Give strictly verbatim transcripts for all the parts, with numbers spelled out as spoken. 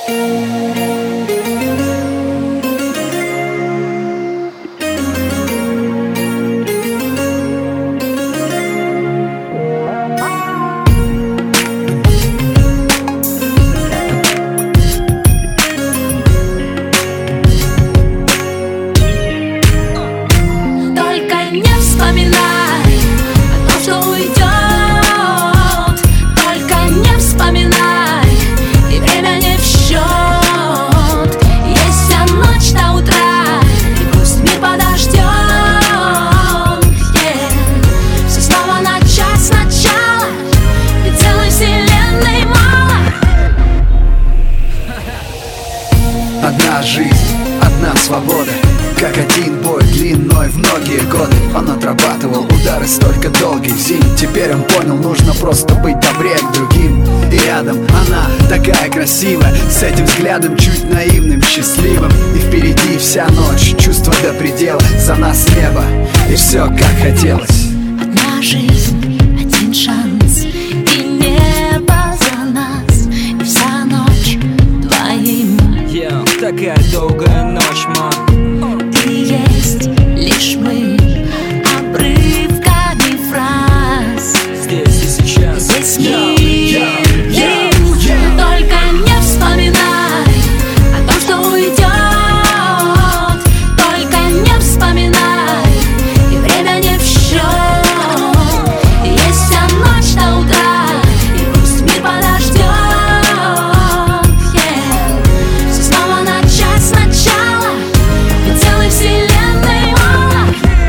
Одна жизнь, одна свобода, как один бой длиной в многие годы. Он отрабатывал удары столько долгих зим. Теперь он понял, нужно просто быть добрее к другим. И рядом она такая красивая, с этим взглядом чуть наивным, счастливым. И впереди вся ночь, чувства до предела, за нас небо, и все как хотелось. Одна жизнь, один шанс, и небо за нас, и вся ночь твоим. Yeah, такая долгая ночь, мам. Ты есть лишь мы, обрывками фраз. Здесь и сейчас. Здесь yeah, yeah, yeah, yeah. Только не вспоминай о том, что уйдет. Только не вспоминай, и время не в счет. Есть вся ночь до утра, и пусть мир подождет. Yeah. Все снова начать сначала, ведь целой вселенной мало.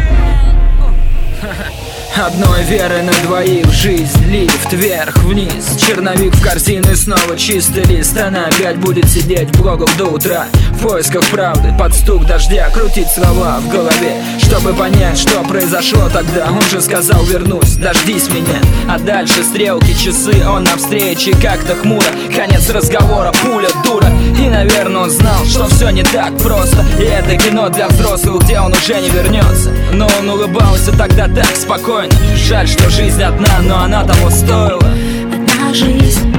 Одной веры на двоих жизнь, лифт вверх-вниз, черновик в корзину и снова чистый лист. Она опять будет сидеть в блогах до утра, в поисках правды, под стук дождя, крутить слова в голове, чтобы понять, что произошло тогда. Он же сказал: вернусь, дождись меня. А дальше стрелки, часы, он на встрече как-то хмуро. Конец разговора, пуля, дура. И, наверное, он знал, что все не так просто, и это кино для взрослых, где он уже не вернется. Но он улыбался тогда так спокойно. Жаль, что жизнь одна, но она того стоила. Одна жизнь,